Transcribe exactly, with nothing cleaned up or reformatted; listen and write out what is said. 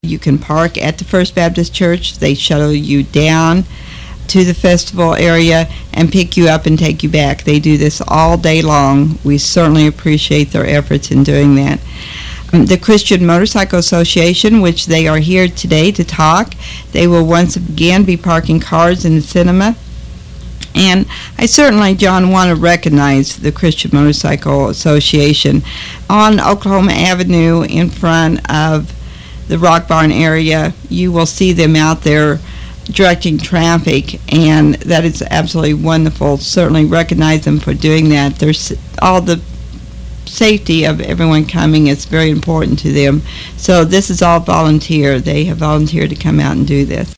You can park at the First Baptist Church. They shuttle you down to the festival area and pick you up and take you back. They do this all day long. We certainly appreciate their efforts in doing that. Um, the Christian Motorcycle Association, which they are here today to talk, they will once again be parking cars in the cinema. And I certainly, John, want to recognize the Christian Motorcycle Association. On Oklahoma Avenue in front of the Rock Barn area, you will see them out there directing traffic, and that is absolutely wonderful. Certainly recognize them for doing that. There's all the safety of everyone coming is very important to them. So this is all volunteer. They have volunteered to come out and do this.